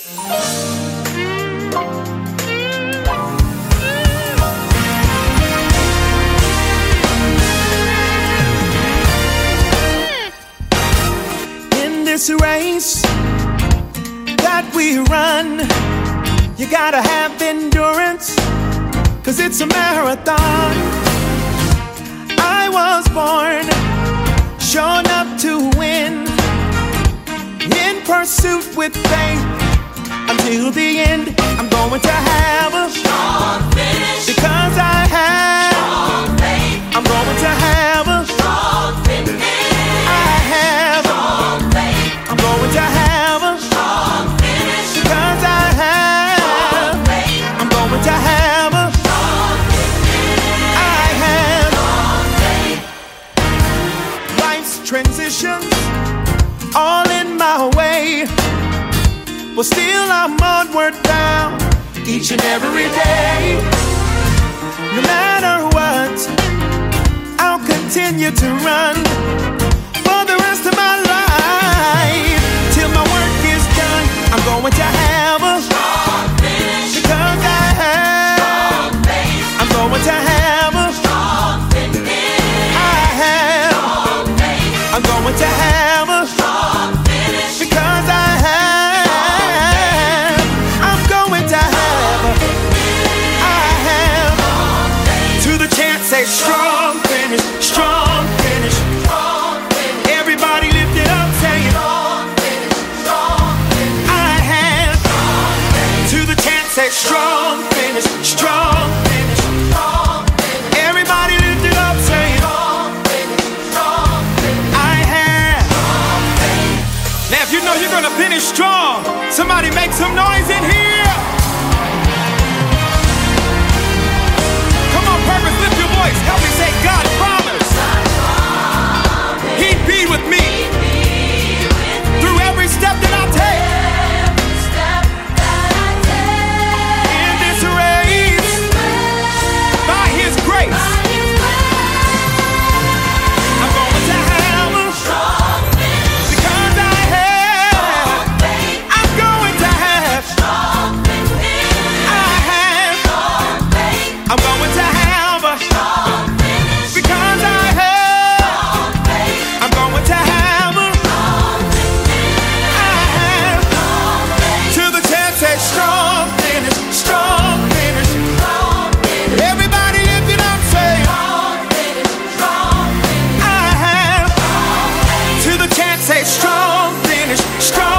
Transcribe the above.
In this race that we run, you gotta have endurance, 'cause it's a marathon. I was born shown up to win, in pursuit with faith until the end. I'm going to have a strong finish, because I have strong faith. I'm going to have a strong finish. I have strong faith. I'm going to have a strong finish, because I have strong faith. I'm going to have a strong finish. I have strong faith. Life's transitions all in my way, but still I'm onward bound each and every day. No matter what, I'll continue to run for the rest of my life till my work is done. I'm going to have a strong finish, because I have strong faith. I'm going to have a strong finish. I have strong faith. I'm going to have a strong finish, because I have. I'm going to have. I have. To the chance, say strong finish, strong finish. Everybody lift it up, say it. Strong finish, strong finish. I have. To the chance, say strong finish, strong finish. Everybody lift it up, say it. I have. Now if you know you're gonna finish strong, somebody make some noise in here. Come on, Purpose, lift your voice. Help me say God promised He'd be with me through every step that I take. In this race, by His grace, I'm going to have a strong finish, because I have. I'm going to have strong finish. I have strong faith. I'm going to have a strong finish, because I have strong faith. I'm going to have a strong finish. I have strong faith. To the chance, say strong finish, strong finish. Everybody lift it up, say strong finish, strong finish. I have strong faith. To the chance, say strong finish, strong